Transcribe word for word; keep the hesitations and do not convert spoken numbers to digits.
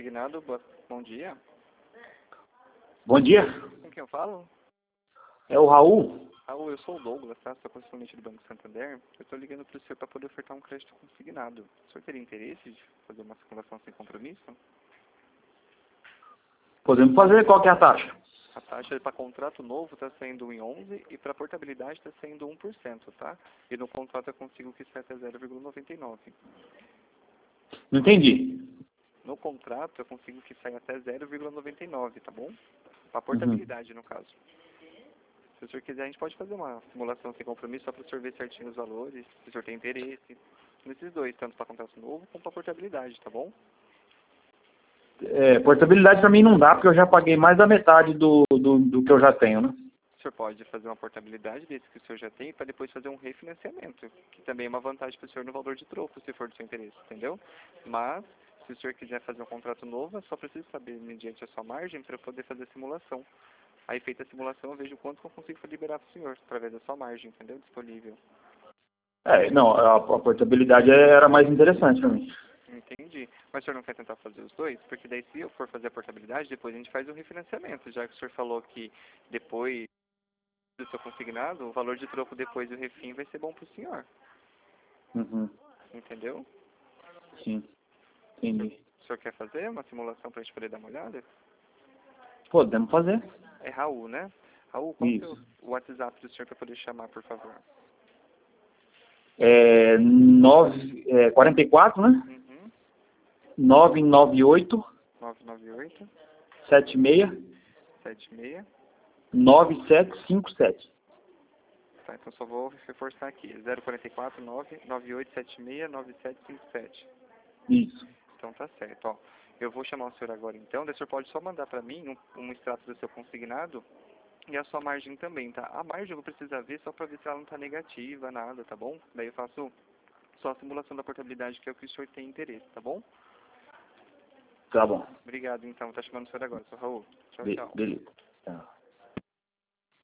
consignado, boa- bom dia. Bom dia, Com quem eu falo? é o Raul. Raul, eu sou o Douglas, tá? Sou correspondente do Banco Santander. Eu estou ligando para o senhor para poder ofertar um crédito consignado. O senhor teria interesse de fazer uma simulação sem compromisso? Podemos fazer, qual que é a taxa? A taxa para contrato novo está saindo em onze e para portabilidade está saindo um por cento, tá? E no contrato eu consigo que saia até zero vírgula noventa e nove. Não entendi. No contrato eu consigo que saia até zero vírgula noventa e nove, tá bom? Para Uhum. portabilidade, no caso. Se o senhor quiser, a gente pode fazer uma simulação sem compromisso só para o senhor ver certinho os valores, se o senhor tem interesse. Nesses dois, tanto para contrato novo como para portabilidade, tá bom? É, portabilidade para mim não dá, porque eu já paguei mais da metade do, do, do que eu já tenho, né? O senhor pode fazer uma portabilidade desse que o senhor já tem para depois fazer um refinanciamento, que também é uma vantagem para o senhor no valor de troco, se for do seu interesse, entendeu? Mas, se o senhor quiser fazer um contrato novo, eu só preciso saber, mediante a sua margem, para eu poder fazer a simulação. Aí, feita a simulação, eu vejo quanto que eu consigo liberar para o senhor, através da sua margem, entendeu? Disponível. É, não, a, a portabilidade era mais interessante para mim. Entendi. Mas o senhor não quer tentar fazer os dois? Porque daí, se eu for fazer a portabilidade, depois a gente faz o refinanciamento, já que o senhor falou que depois do seu consignado, o valor de troco depois do refim vai ser bom para o senhor. Uhum. Entendeu? Sim, entendi. O senhor quer fazer uma simulação para a gente poder dar uma olhada? Podemos fazer. É Raul, né? Raul, qual que é o Isso. WhatsApp do senhor para poder chamar, por favor? É, nove, é, quarenta e quatro, né? Uhum. nove nove oito, nove nove oito, sete seis, sete seis. nove sete cinco sete. Tá, então só vou reforçar aqui. zero quatro quatro, nove nove oito sete seis, nove sete cinco sete. Isso. Então tá certo, ó. Eu vou chamar o senhor agora então, daí o senhor pode só mandar para mim um, um extrato do seu consignado e a sua margem também, tá? A margem eu vou precisar ver só para ver se ela não tá negativa, nada, tá bom? Daí eu faço só a simulação da portabilidade, que é o que o senhor tem interesse, tá bom? Tá bom. Obrigado então, tá chamando o senhor agora, seu Raul. Tchau, Be- tchau. beleza. Tá.